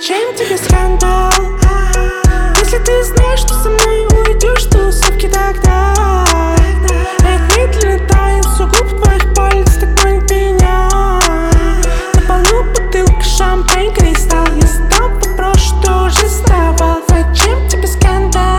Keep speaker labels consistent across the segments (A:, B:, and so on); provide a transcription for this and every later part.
A: Зачем тебе скандал? Если ты знаешь, что со мной уйдешь с тусовки, тогда этот медленно тает с губ твоих пальцев, так манит меня. На полу бутылка шампань, кристалл. Я задам вопрос, что же с тобой? Зачем тебе скандал?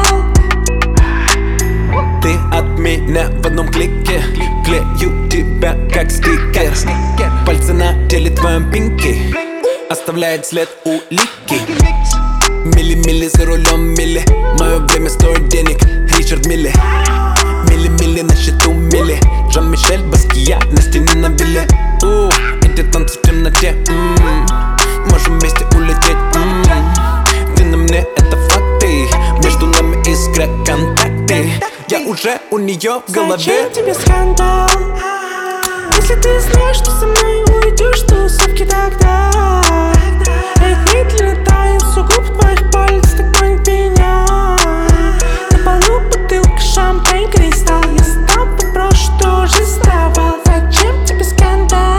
B: Ты от меня в одном клике, клею тебя как стикер. Пальцы на теле твоем пинки оставляет след улики. Милли-милли за рулем, милли. Мое время стоит денег, Ричард Милли. Милли-милли на счету, милли. Жан-Мишель Баския на стене на вилле. Эти танцы в темноте, можем вместе улететь. Ты на мне, это факты. Между нами искра, контакты. Я уже у нее в голове.
A: Зачем тебе скандал? Если ты знаешь, что со мной уйдешь с тусовки, тогда этот медленно тает с губ твоих пальцев, так манит меня. На полу бутылка шампань, кристалл. Я задам вопрос, что же с тобой? Зачем тебе скандал?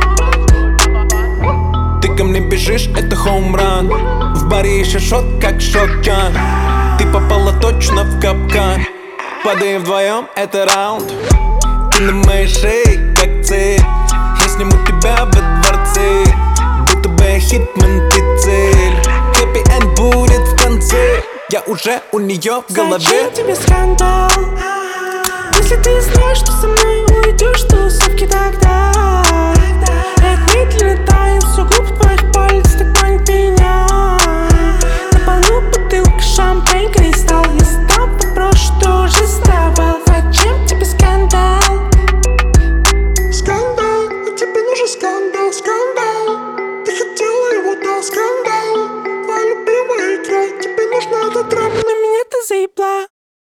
B: Ты ко мне бежишь, это хоумран. В баре еще шот, как шотган. Ты попала точно в капкан. Падаем вдвоем, это раунд. Ты на моей шее, как цель. Я сниму тебя во дворце. Будто бы я хитман, ты цель. Хэппи-энд будет в конце. Я уже у нее в голове.
A: Зачем тебе скандал? Если ты знаешь, что со мной